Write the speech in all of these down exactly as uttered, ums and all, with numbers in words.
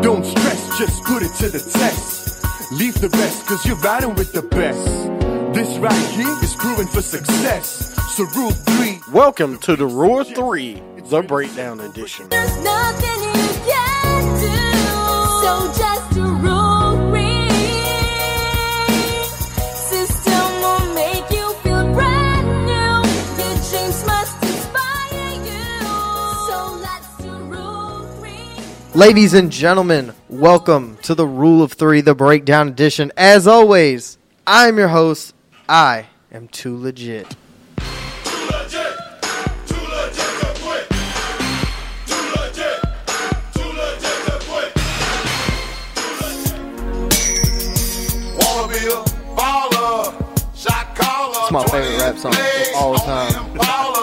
Don't stress, just put it to the test. Leave the rest, cause you're riding with the best. This right here is proven for success. So rule three. Welcome to the Rule of Three, the Breakdown Edition. There's nothing you can do, so just rule three. System will make you feel brand new. Your dreams must inspire you. So let's do rule three. Ladies and gentlemen, welcome to the Rule of Three, the Breakdown Edition. As always, I'm your host. I am Too Legit. It's my favorite rap song of all time.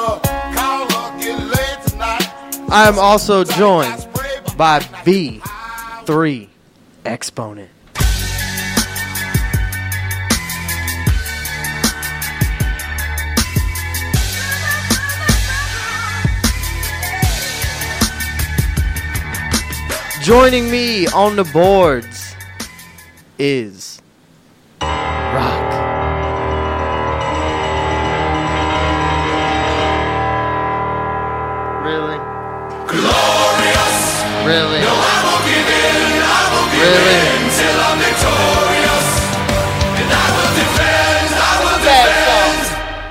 I am also joined by V three Exponent. Joining me on the boards is Rock. Really? Glorious. Really? No, I won't give in. I won't give Really? in till I'm victorious. And I will defend. I will defend.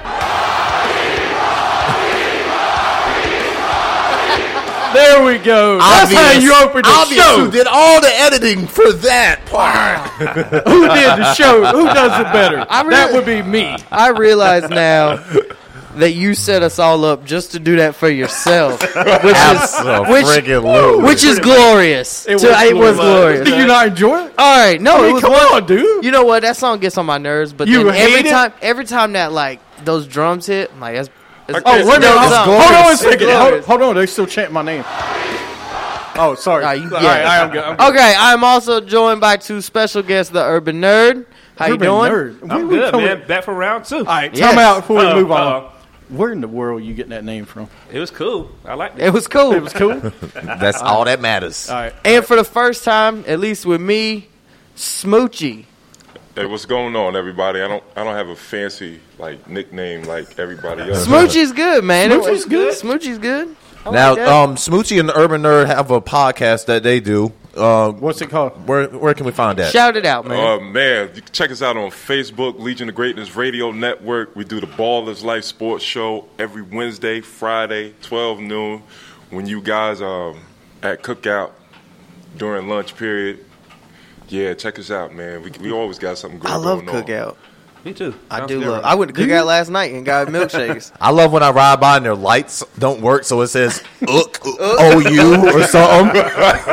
There we go. That's how you open the Obvious show. who did all the editing for that part. Who did the show? Who does it better? I really- That would be me. I realize now that you set us all up just to do that for yourself, which is which, Absolutely. which is glorious. It was, To- it was glorious. Did you not enjoy it? All right, no, I mean, it was come one- on, dude. You know what? That song gets on my nerves, but You then every hate it? time, every time that like those drums hit, I'm like, that's, that's Oh, wait a minute. dope Hold song. on a It's second. Hold, glorious. hold on. They still chant my name. Oh, sorry. Ah, you- All yeah. right, I'm good. I'm good. Okay, I'm also joined by two special guests, the Urban Nerd. How you Urban doing? Nerd. I'm We- we good, coming- man. Back for round two. All right, Yes. time out before we Uh-oh, move on. uh-oh. Where in the world are you getting that name from? It was cool. I liked it. It was cool. It was cool. All That's all that matters. right. And for the first time, at least with me, Smoochie. Hey, what's going on, everybody? I don't, I don't have a fancy like nickname like everybody else. Smoochie's good, man. Smoochie's good. Smoochie's good. I Now, like that. um, Smoochie and the Urban Nerd have a podcast that they do. Uh, What's it called? where where can we find that? Shout it out, man. Uh, man, you can check us out on Facebook, Legion of Greatness Radio Network. We do the Ballers Life Sports Show every Wednesday, Friday, twelve noon. When you guys um at cookout during lunch period, yeah, check us out, man. We we always got something good I love going on. cookout. Me too. I Sounds do different. love. I went to cookout last night and got milkshakes. I love when I ride by and their lights don't work, so it says "ook O U" or something.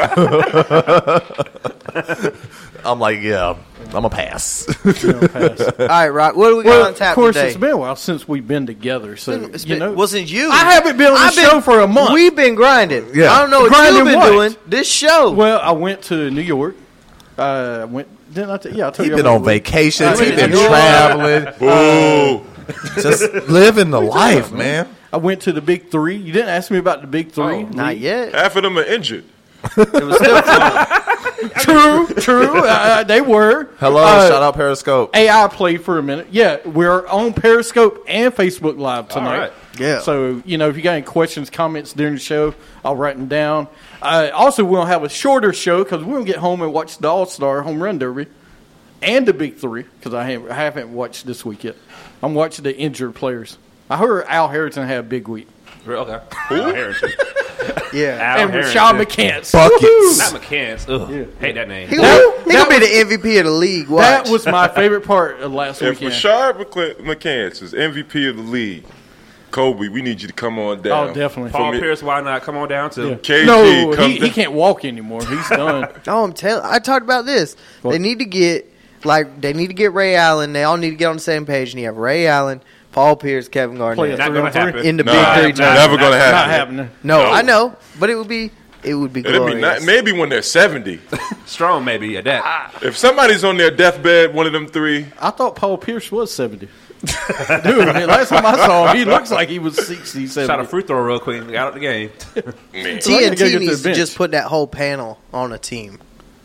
I'm like, yeah, I'm a pass. All right, Rock. What do we got Well, on of tap course, today? it's been a while since we've been together. So, It's you been- know. wasn't you? I haven't been on the I've been- show for a month. We've been grinding. Yeah. I don't know what Grinding you've been what? doing. This show. Well, I went to New York. Uh, I went. Didn't I? T- yeah, I told He's you. been I on went- vacations. I He's went been to- traveling. Boo! Just living the life, man. I went to the Big Three. You didn't ask me about the Big Three. Not yet. Half of them are injured. It was still fun. True, true. Uh, they were. Hello, Uh, shout out Periscope. A I played for a minute. Yeah, we're on Periscope and Facebook Live tonight. All right. Yeah. So, you know, if you got any questions, comments during the show, I'll write them down. Uh, also, we'll have a shorter show because we're going to get home and watch the All-Star Home Run Derby and the Big Three because I haven't, I haven't watched this week yet. I'm watching the injured players. I heard Al Harrington had a big week. Okay. Al Harrington. Yeah. Al and Harrington. Rashad McCants. Buckets. Not McCants. Ugh. Hate that name. He, That- he that gonna be the M V P of the league. Watch. That was my favorite part of last If weekend. Rashad McCl- McCants is M V P of the league, Kobe, we need you to come on down. Oh, definitely. Paul For me- Pierce, why not? Come on down to. Yeah. K G, No, come he, he down. can't walk anymore. He's done. Oh, I'm telling. I talked about this. What? They need to get like they need to get Ray Allen. They all need to get on the same page. And you have Ray Allen, Paul Pierce, Kevin Play Garnett a Not three gonna on three. happen. in the Nah, big three. not- tournament. Never gonna Not happen. happening. No, No. I know, but it would be it would be It'd glorious. be not, maybe when they're seventy. Strong, maybe, at that. If somebody's on their deathbed, one of them three, I thought Paul Pierce was seventy. Dude, man, last time I saw him, he looks like he was sixty, Shot a seventy. free throw real quick and got out the game. man. So I gotta T N go T get needs their to bench. just put that whole panel on a team.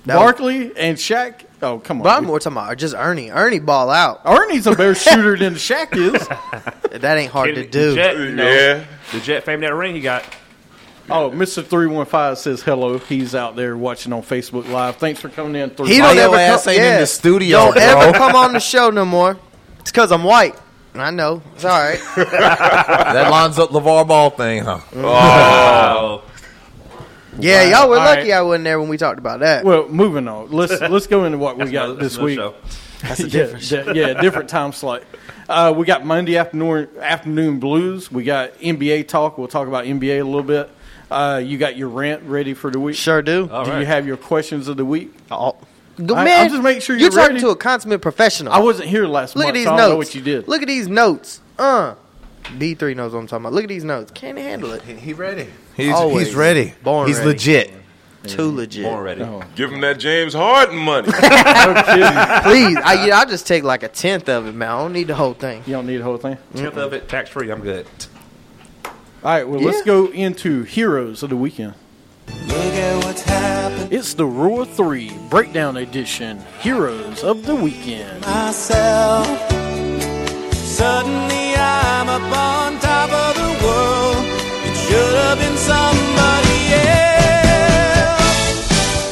That was- Barkley and Shaq. Oh, come on. But I'm more talking about just Ernie. Ernie ball out. Ernie's a better shooter than Shaq is. That ain't hard to do. The Jet, you know, Yeah. the Jet fame that ring he got. Oh, Mister three one five says hello. He's out there watching on Facebook Live. Thanks for coming in. He Why don't your ever ass come, ain't in yeah. the studio, Don't bro? ever come on the show no more. It's because I'm white. I know. It's all right. That lines up LeVar Ball thing, huh? Oh, Yeah, y'all were All lucky right. I wasn't there when we talked about that. Well, moving on. Let's let's go into what we got another- this that's another week. show. That's a yeah, different di- yeah, different time slot. Uh, we got Monday afternoon afternoon blues. We got N B A talk. We'll talk about N B A a little bit. Uh, you got your rant ready for the week. Sure do. All Do right. you have your questions of the week? Oh. Go- I- man, I'm just making sure you're you're talking ready. to a consummate professional. I wasn't here last Look month. at these so I notes. don't know what you did. Look at these notes. Uh, B three knows what I'm talking about. Look at these notes. Can't handle it. He ready. He's, Always. he's ready. Born he's ready. legit. Too legit. Born ready. Oh. Give him that James Harden money. Please, I, yeah, I'll just take like a tenth of it, man. I don't need the whole thing. You don't need the whole thing. Tenth of it, tax free. I'm good. All right, well, let's Yeah. go into heroes of the weekend. Look at what's happened It's the Rule of Three Breakdown Edition, Heroes of the Weekend. myself. Suddenly I'm up on top of the world. It should have been somebody else.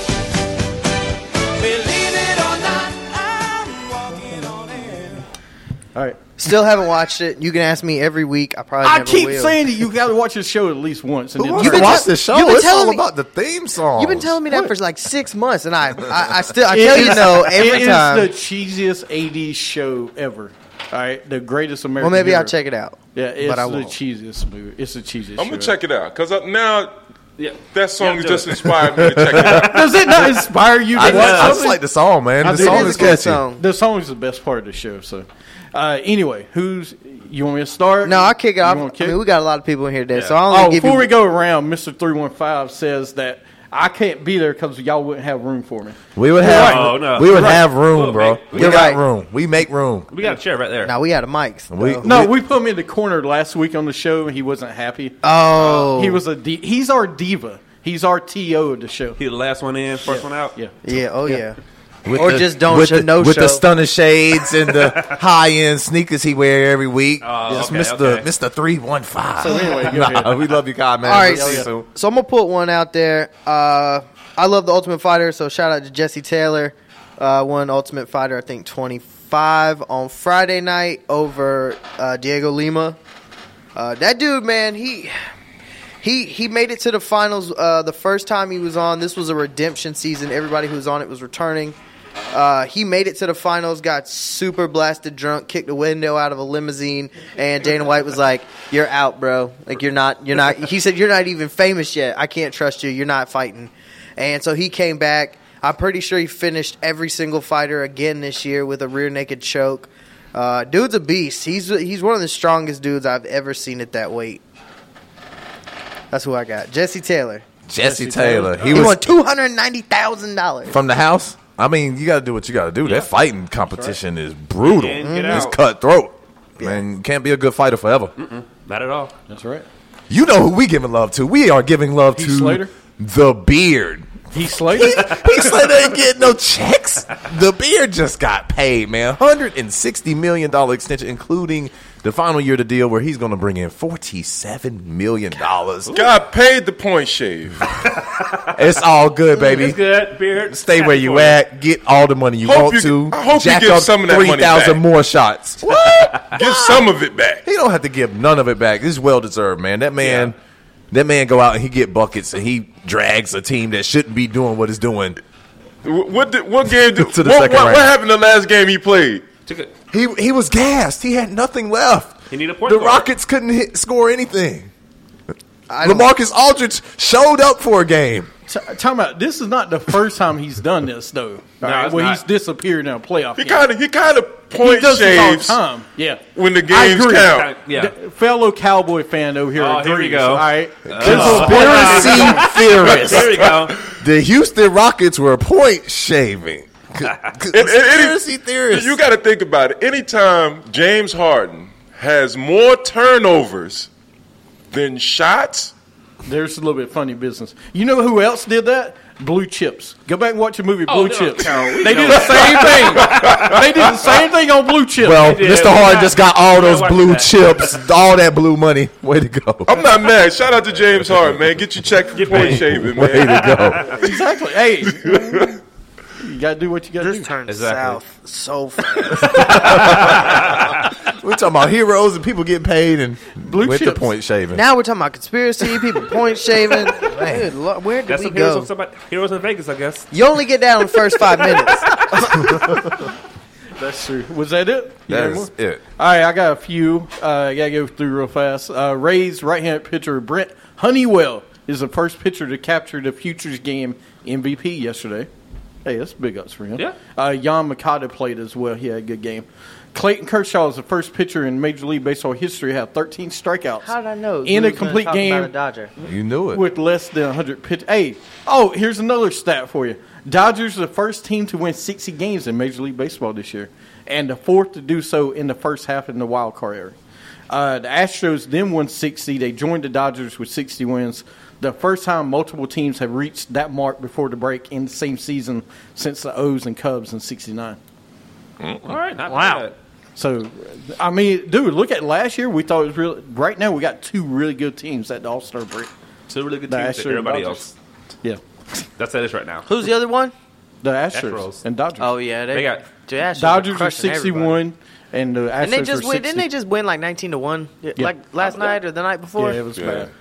Believe it or not, I'm walking on air. All right. Still haven't watched it. You can ask me every week. I probably I never keep will. saying that you got to watch this show at least once. And Who then wants You've to been watch tell- the show? you've been It's all telling me- about the theme song. You've been telling me that for like six months, and I, I, I still, I It tell you is- no every it time. is the cheesiest eighties show ever. All right, the greatest Well, American. maybe I'll hero. check it out. Yeah, it's but I the won't. cheesiest movie. It's the cheesiest. I'm show. gonna check it out because now Yeah. that song Yeah, do just it. inspired me to check it out. Does it not inspire you to I, watch I just something? like the song, man. I The did. song It is is a good catchy. song. The song is the best part of the show. So, uh, anyway, who's you want me to start? No, I'll kick it You off. wanna I kick? mean, we got a lot of people in here today, Yeah. so I'll only Oh, give before you. we go around, Mister three one five says that I can't be there because y'all wouldn't have room for me. We would have, Oh, no. we would Right. have room, We'll bro. make- We You're got right. room. We make room. We got a chair right there. Now we had a mics. We- though. No, we put him in the corner last week on the show, and he wasn't happy. Oh, He was a di- he's our diva. He's our T O of the show. He the last one in, first one out. Yeah. yeah. Oh Yeah. yeah. With Or the- just don't with show- the, no with show. the stunner shades and the high end sneakers he wear every week. Oh, It's okay, Mister okay. Mister Three One Five. So anyway, go nah, ahead. we love you, God, man. All right, We'll see you so, soon. so I'm gonna put one out there. Uh, I love the Ultimate Fighter, so shout out to Jesse Taylor. Uh, won Ultimate Fighter, I think twenty-five on Friday night over uh, Diego Lima. Uh, that dude, man, he he he made it to the finals uh, the first time he was on. This was a redemption season. Everybody who was on it was returning. Uh, he made it to the finals, got super blasted drunk, kicked the window out of a limousine, and Dana White was like, "You're out, bro. Like you're not, you're not." He said, "You're not even famous yet. I can't trust you. You're not fighting." And so he came back. I'm pretty sure he finished every single fighter again this year with a rear naked choke. Uh, dude's a beast. He's he's one of the strongest dudes I've ever seen at that weight. That's who I got. Jesse Taylor. Jesse Taylor. He He, was won two hundred ninety thousand dollars. from the house. I mean, you got to do what you got to do. That fighting competition is brutal. And get It's out. cutthroat. Man, you can't be a good fighter forever. Not at all. That's right. You know who we giving love to? We are giving love Heath to Slater? the Beard. He Slater. He Slater ain't getting no checks. The Beard just got paid, man. one hundred sixty million dollars extension, including the final year of the deal where he's going to bring in forty-seven million dollars. God paid the point shave. It's all good, baby. It's good. Beard. Stay where you at. Get all the money you Hope want you- to. I hope you Jack give up some of that money three thousand back. more shots. What? Give some of it back. He don't have to give none of it back. This is well deserved, man. That man, Yeah. that man go out and he get buckets and he drags a team that shouldn't be doing what it's doing. Wh- What did, what game did, To the what, second what, round. what happened the last game he played? Took it. He he was gassed. He had nothing left. He need a point The guard. Rockets couldn't hit, score anything. I don't- LaMarcus Aldridge showed up for a game. T- Talking about this is not the first time he's done this though. All right, it's where not. he's disappeared in a playoff He game. kind of he kind of He point does this all the shaves time. Yeah, when the I games agree. count. Yeah. The fellow Cowboy fan over here. Oh, here agrees, we go. All right, Conspiracy theorist. There we go. The Houston Rockets were point shaving. Conspiracy theorists. You got to think about it. Anytime James Harden has more turnovers than shots, there's a little bit funny business. You know who else did that? Blue Chips. Go back and watch the movie Oh, Blue they don't Chips. count. We They know did the same thing. They did the same thing on Blue Chips. Well, did. Mister We Hard got- just got all we those watched blue that. chips, all that blue money. Way to go. I'm not mad. Shout out to James Hart, man. Get your check for Get point paid. shaving, Way man. to go. exactly. Hey, you gotta do what you gotta This do. turned Exactly. south so fast. We're talking about heroes and people getting paid and Blue with the chips. point shaving. Now we're talking about conspiracy, people point shaving. Good Lord, where did That's we some heroes, go? some heroes in Vegas, I guess. You only get down in the first five minutes. That's true. Was that it? You got That more? is it. All right, I got a few. Uh, I got to go through real fast. Uh, Rays right-handed pitcher Brent Honeywell is the first pitcher to capture the Futures game M V P yesterday. Hey, that's big ups for him. Yeah. Uh, Jan Makata played as well. He had a good game. Clayton Kershaw is the first pitcher in Major League Baseball history to have thirteen strikeouts. How did I know? In We a was gonna complete talk game about a Dodger. You knew it. with less than one hundred pitch. Hey, oh, here's another stat for you. Dodgers are the first team to win sixty games in Major League Baseball this year, and the fourth to do so in the first half in the wild card era. Uh, the Astros then won sixty. They joined the Dodgers with sixty wins. The first time multiple teams have reached that mark before the break in the same season since the O's and Cubs in sixty-nine. All right, not Wow. bad. So, I mean, dude, look at last year. We thought it was real. Right now, we got two really good teams at the All Star break. Two really good The teams. Astros to everybody and else. Yeah, That's it is right now. Who's the other one? the Astros, Astros. and Dodgers. Oh yeah, they, They got- the Astros Dodgers are crushing everybody. sixty-one, and the Astros And they just are win. sixty. Didn't they just win like nineteen to one? Like last night or the night before? Yeah, it was Yeah. bad.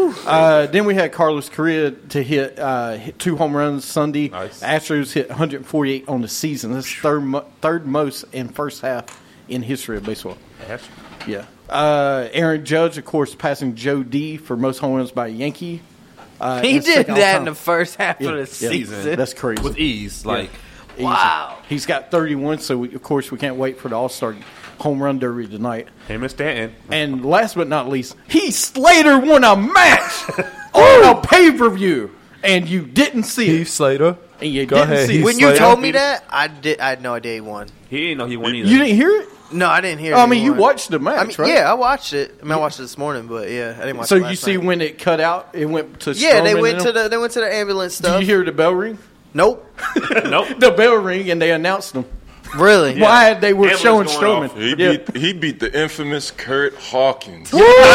Uh, then we had Carlos Correa to hit, uh, hit two home runs Sunday. Nice. Astros hit one hundred forty-eight on the season. That's third mo- third most in first half in history of baseball. Ash- Yeah. Uh, Aaron Judge, of course, passing Joe D for most home runs by a Yankee. Uh, He and did second that all-time. in the first half Yeah, of the yeah. season. That's crazy. with ease. Like, Easy. Wow. He's got thirty-one, so we, of course we can't wait for the All-Star home run derby tonight. him and Stanton. And last but not least, Heath Slater won a match on a pay-per-view, and you didn't see Heath it. Slater. And you Go didn't ahead, see Heath it. When you Slater. told me that, I did. I had no idea he won. He didn't know he won either. You didn't hear it? No, I didn't hear. I he mean, you won. watched the match, I mean, right? yeah, I watched it. I mean, I watched it this morning, but yeah, I didn't watch. So it you last see night. when it cut out, it went to Yeah, they Strowman went and to them? the they went to the ambulance Did stuff. you hear the bell ring? Nope. Nope. The bell ring, and they announced them. Really? Why they were Ambulance showing going Strowman? off. He Yeah. beat he beat the infamous Kurt Hawkins.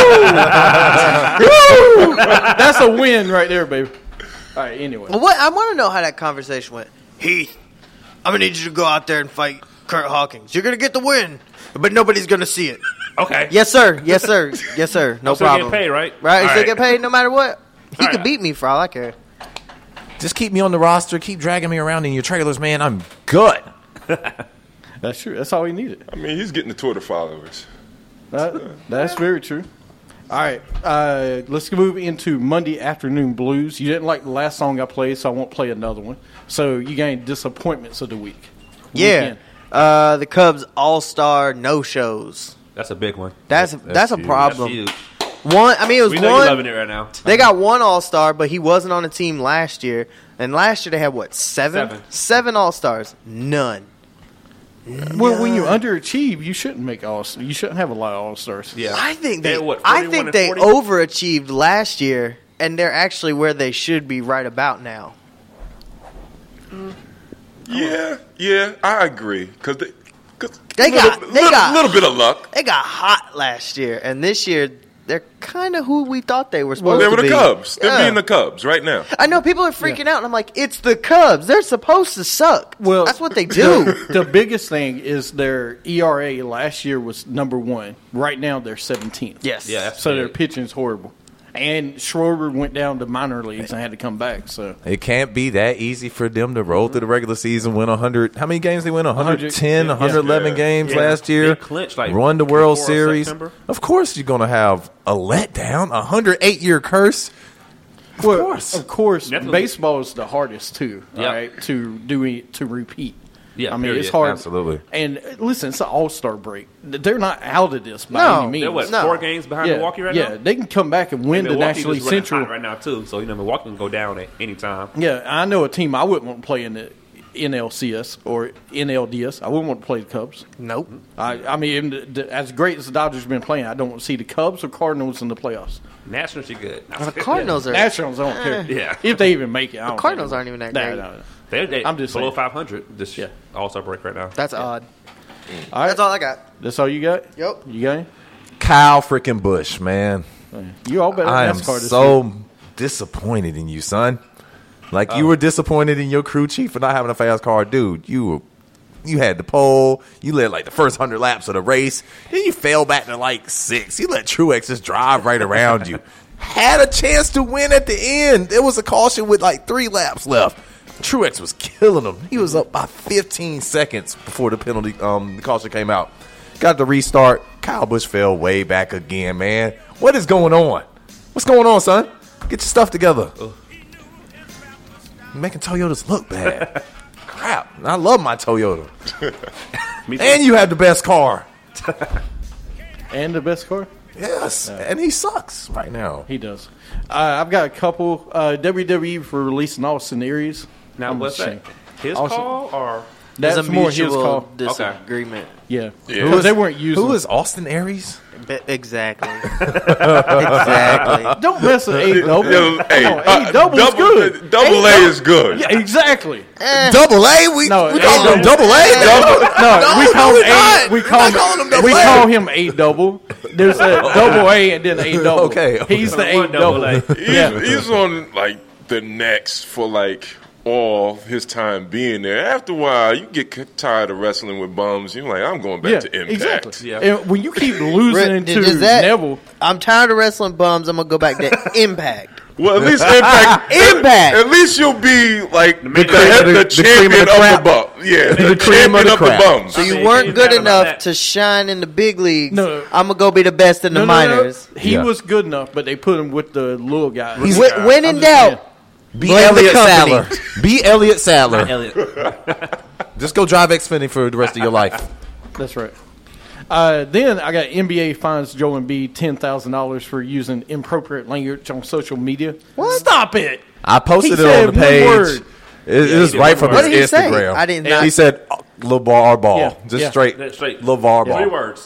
That's a win right there, baby. All right, anyway. Well, what I want to know how that conversation went. Heath, I'm gonna need you to go out there and fight Kurt Hawkins. You're gonna get the win, but nobody's gonna see it. Okay. Yes, sir. Yes, sir. Yes, sir. No I'm still problem. getting paid, right? Right? He All still right. get paid no matter what. He All could right. beat me for all I care. Just keep me on the roster. Keep dragging me around in your trailers, man. I'm good. That's true. That's all he needed. I mean, he's getting the Twitter followers. That, that's very true. All right, uh, let's move into Monday Afternoon Blues. You didn't like the last song I played, so I won't play another one. So you gained disappointments of the week. Yeah. Weekend. Uh, the Cubs All Star no shows. That's a big one. That's that's, That's a huge. problem. That's huge. One, I mean, it was We know you're loving one. it right now. They got one All Star, but he wasn't on the team last year. And last year they had what seven? Seven. Seven All Stars. None. Well, when you underachieve, you shouldn't make all. You shouldn't have a lot of all stars. Yeah. I think they. They're what, I forty-one think and they forty? overachieved last year, and they're actually where they should be right about now. Yeah, yeah, I agree. Because they, cause They little, got- they little, got- little bit of luck. They got hot last year, and this year they're kind of who we thought they were Well, supposed they to were the be. Cubs. They're Yeah. being the Cubs right now. I know people are freaking out, and I'm like, it's the Cubs. They're supposed to suck. Well, that's what they do. The biggest thing is their E R A last year was number one. Right now they're seventeenth. Yes. Yeah, that's So their big. pitching is horrible. And Schroeder went down to minor leagues and had to come back. So It can't be that easy for them to roll through the regular season, win one hundred. How many games they win? one hundred ten, Yeah. one hundred eleven Yeah. games Yeah. last year. They clinched, like, Run the World before Series. September. Of course, you're going to have a letdown, a one hundred eight year curse. Of well, course. of course, Definitely. baseball is the hardest too. Yeah. Right, to do it, to repeat. Yeah, I mean period. it's hard. Absolutely. And uh, listen, it's an All Star break. They're not out of this by No. any means. They're what, No. four games behind yeah, Milwaukee right yeah, now? they can come back and win the Milwaukee National League just running Central. hot right now, too. So, you know, Milwaukee can go down at any time. Yeah, I know a team I wouldn't want to play in the N L C S or N L D S. I wouldn't want to play the Cubs. Nope. I, I mean, the, the, as great as the Dodgers have been playing, I don't want to see the Cubs or Cardinals in the playoffs. Nationals, you good. The Cardinals are. Nationals, I don't care. Yeah. If they even make it. I don't Cardinals care. aren't even that Nah, great. nah, nah. They're, they, I'm just below saying. five hundred this Yeah. All-Star break right now. That's odd. All right. That's all I got. That's all you got? Yep. You got any? Kyle freaking Busch, man. You all better I am NASCAR this so year. disappointed in you, son. Like you were disappointed in your crew chief for not having a fast car, dude. You were, you had the pole. You led like the first hundred laps of the race. Then you fell back to like six. You let Truex just drive right around you. Had a chance to win at the end. There was a caution with like three laps left. Truex was killing him. He was up by fifteen seconds before the penalty, um, the caution came out. Got the restart. Kyle Busch fell way back again, man. What is going on? What's going on, son? Get your stuff together. You're making Toyotas look bad. Crap. I love my Toyota. Me too. And you have the best car. And the best car? Yes. And he sucks right now. He does. Uh, I've got a couple. Uh, W W E for releasing Austin Aries. Now, I'm what's ashamed. that? His Austin- call or That's There's a more his mutual call. disagreement. Yeah. Yeah. Because they weren't using Who is Austin Aries? Be- Exactly. exactly. Don't mess with A double. Yeah, hey, Come on, uh, A double is double- good. Double A is good. Yeah, exactly. Double A? We, No, we A call him double. double A? No, No, we call no, him we're A. not. We We're call not him. calling him double we A. call him A double. There's a double A and then A double. Okay, okay. He's the One A double. double A. He's, Yeah. he's on like the next for like all his time being there. After a while, you get c- tired of wrestling with bums. You're like, I'm going back Yeah, to Impact. exactly. Yeah. And when you keep losing Rick, to is that- Neville, I'm tired of wrestling bums. I'm gonna go back to Impact. Well, at least Impact. Impact. At least you'll be like the, main the, head, cream the, of the- the cream champion of the of the, crap. bum. Yeah, the, The cream champion of the of the crap. bums. So you mean, weren't he's good not about enough that. to shine in the big leagues. No. I'm gonna go be the best in the no, no, no, minors. he Yeah. was good enough, but they put him with the little guys. He's- When, when in I'm just saying. doubt, Be Blame the Elliot company. Sadler. Be Elliot Sadler. Elliot? Just go drive Xfinity for the rest of your life. That's right. Uh, then I got N B A fines Joe Embiid ten thousand dollars for using inappropriate language on social media. What? Stop it! I posted He it said on the one page. word. It, it was did right one from word. What his did he say? Instagram. I did Yeah. not. He said, oh, LeVar Ball. Yeah, Just yeah. straight, Straight. LeVar Three Ball. words.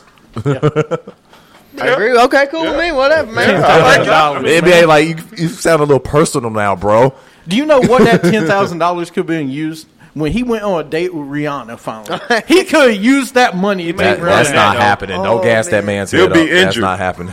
I agree. Okay, cool with me. Whatever, man. I like it. The N B A, like, you, you sound a little personal now, bro. Do you know what that ten thousand dollars could have been used? When he went on a date with Rihanna, finally, he could have used that money to That, take that's Rihanna. not though. happening. Don't Oh, gas that man. man's He'll head be up. That's injured. not happening.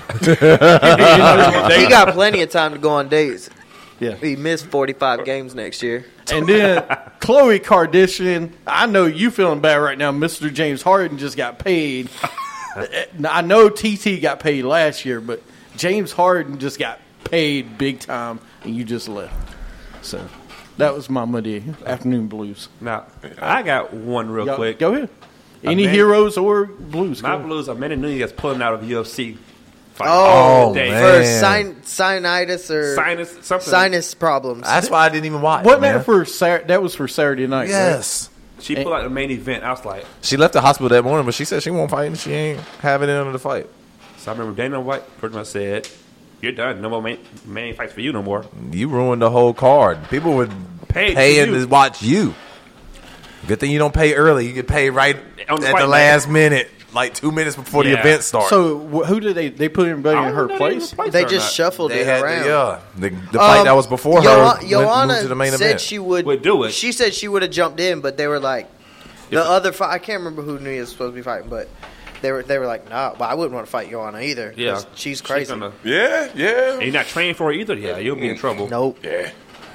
He got plenty of time to go on dates. Yeah. He missed forty-five games next year. And then Khloe Kardashian, I know you feeling bad right now. Mister James Harden just got paid. Now, I know T T got paid last year, but James Harden just got paid big time, and you just left. So that was my Monday afternoon blues. Now, I got one real Go, quick. go ahead. Any man- heroes or blues? My Go ahead. Blues, Amanda Nunes gets pulling out of U F C. fight. Oh, Day. man. for sin- sinusitis or Sinus, something. sinus problems. That's why I didn't even watch. Wasn't man. that for Sat- that was for Saturday night? right? Yes. She pulled out the main event. I was like, She left the hospital that morning, but she said she won't fight and she ain't having it under the fight. so I remember Dana White pretty much said, "You're done. No more main, main fights for you no more." You ruined the whole card. People would Pay pay for you. to watch you. Good thing you don't pay early. You get paid right On the at fight the night. last minute, like two minutes before the Yeah. event starts. So wh- who did they? They put anybody I in don't her know place? they even They or just not. shuffled they it had around. the, yeah, the, the fight Um, that was before Yo- her went, Joanna moved to the main said event. she would, Would do it. She said she would have jumped in, but they were like the other fight. I can't remember who Nia was supposed to be fighting, but they were they were like, nah. But I wouldn't want to fight Joanna either. 'cause Yeah, she's crazy. gonna- Yeah, yeah. and you're not trained for it either. Yeah, you'll be in trouble. Nope. Yeah.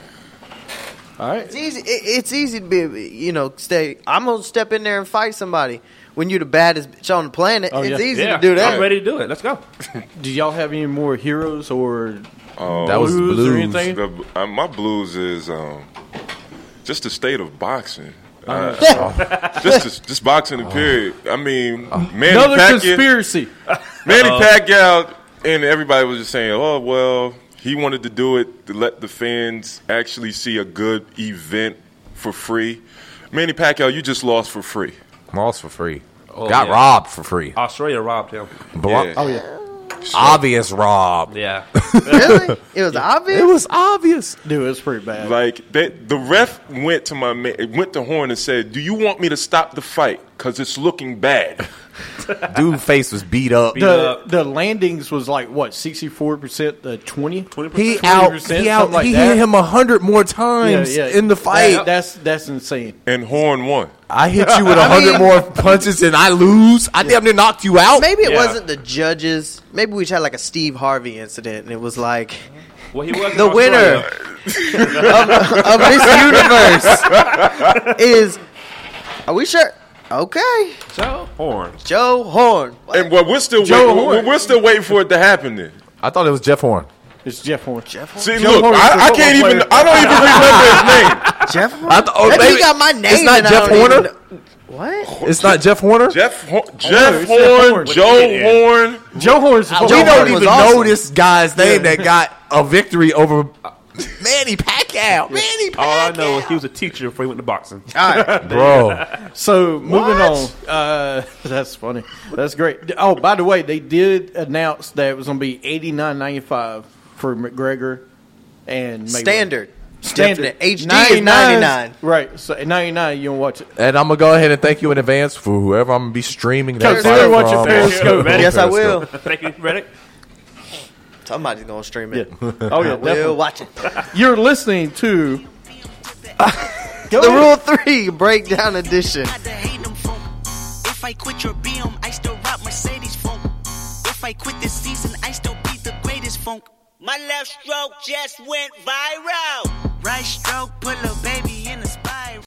All right. It's easy. It, it's easy to be, you know, stay. I'm gonna step in there and fight somebody when you're the baddest bitch on the planet. Oh, it's yeah. easy Yeah, to do that. I'm ready to do it. Let's go. Do y'all have any more heroes or That was blues, or blues. anything? The, uh, my blues is um, just the state of boxing. Uh, just this, just boxing, period. I mean, Manny Another Pacquiao, conspiracy. Manny Pacquiao, and everybody was just saying, "Oh well, he wanted to do it to let the fans actually see a good event for free." Manny Pacquiao, you just lost for free. Lost for free. Oh, Got yeah. robbed for free. Australia robbed him. Blo- Yeah. Oh yeah. Obvious robbed. Yeah. Really? It was obvious. It was obvious. Dude, it's pretty bad. Like they, the ref went to my man, went to Horn and said, "Do you want me to stop the fight? Because it's looking bad." Dude's face was beat up. the the landings was like what sixty four percent to twenty. He out. He out. like he that. hit him a hundred more times Yeah, yeah. in the fight. That- that's that's insane. And Horn won. I hit you with a I hundred mean- more punches and I lose. I damn near knocked you out. Maybe it Yeah. wasn't the judges. Maybe we had like a Steve Harvey incident, and it was like Well, he was in the winner Australia. of, of this universe is. Are we sure? Okay, Joe Horn. Joe Horn. And well, we're still Joe waiting. Horn. We're, we're still waiting for it to happen. Then I thought it was Jeff Horn. It's Jeff Horn. Jeff Horn. see, Joe look, Horn's the I, I can't football even. player. I don't even remember his name. Jeff Horn. I th- oh, Maybe maybe- he got my name. It's not and I Jeff don't even Horner? know- What? It's not Jeff Horner. Jeff Ho- it's Jeff Jeff Horn, Horn. Joe Horn. Joe Horn's the Joe We football don't Horn player. even was know awesome. this guy's name that got a victory over Manny Pacquiao. Manny Pacquiao. All I know is he was a teacher before he went to boxing. All right. Bro. So moving What? on, uh, that's funny. That's great. Oh, by the way, they did announce that it was going to be eighty nine ninety five for McGregor and Mayweather. Standard. Standard. Definite. H D is ninety-nine. Right. So at ninety-nine, you don't watch it. And I'm going to go ahead and thank you in advance for whoever I'm going to be streaming that Consider fight watching from. Periscope. Yes, I will. Thank you, Reddick. Somebody's gonna stream Yeah. it. Oh yeah, We'll definitely. watch it. You're listening to The Rule Three Breakdown Edition. I hate them folk. If I quit your B M, I still rock Mercedes folk. If I quit this season, I still be the greatest funk. My left stroke just went viral. Right stroke put a